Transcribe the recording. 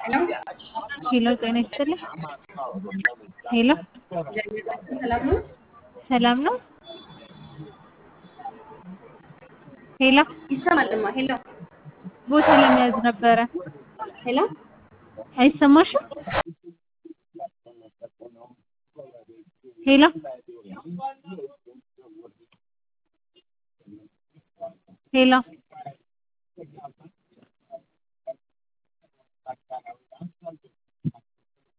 हेलो ሄሎ ጤና ይስጥልኝ። ሄሎ ሰላም ነው? ሰላም ነው? ሄሎ ይሰማልማ። ሄሎ ቦታ ለመያዝ ነበረ። ሄሎ አይሰማሽም? ሄሎ ሄሎ